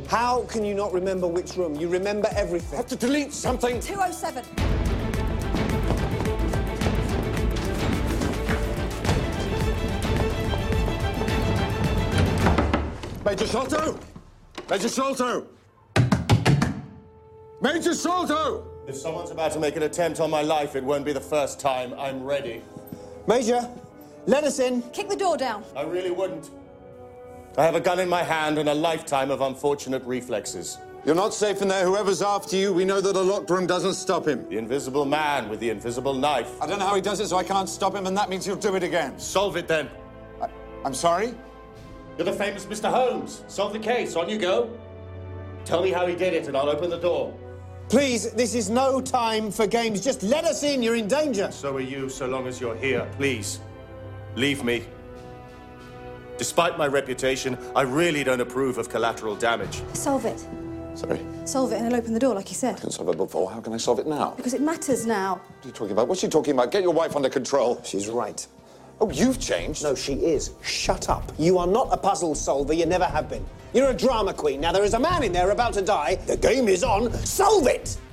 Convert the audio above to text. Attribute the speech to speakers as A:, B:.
A: How can you not remember which room? You remember everything.
B: I have to delete something.
C: 207.
B: Major Sholto! Major Sholto! Major Sholto!
D: If someone's about to make an attempt on my life, it won't be the first time. I'm ready.
A: Major, let us in.
C: Kick the door down.
D: I really wouldn't. I have a gun in my hand and a lifetime of unfortunate reflexes.
B: You're not safe in there. Whoever's after you, we know that a locked room doesn't stop him.
D: The invisible man with the invisible knife.
B: I don't know how he does it, so I can't stop him, and that means he'll do it again.
D: Solve it then.
B: I'm sorry?
D: You're the famous Mr. Holmes. Solve the case. On you go. Tell me how he did it and I'll open the door.
A: Please, this is no time for games. Just let us in. You're in danger.
D: So are you, so long as you're here. Please, leave me. Despite my reputation, I really don't approve of collateral damage.
C: Solve it.
B: Sorry.
C: Solve it and he'll open the door, like you said.
B: I couldn't solve it before. How can I solve it now?
C: Because it matters now.
B: What are you talking about? What's she talking about? Get your wife under control.
A: She's right.
B: Oh, you've changed.
A: No, she is. Shut up. You are not a puzzle solver. You never have been. You're a drama queen. Now, there is a man in there about to die. The game is on. Solve it!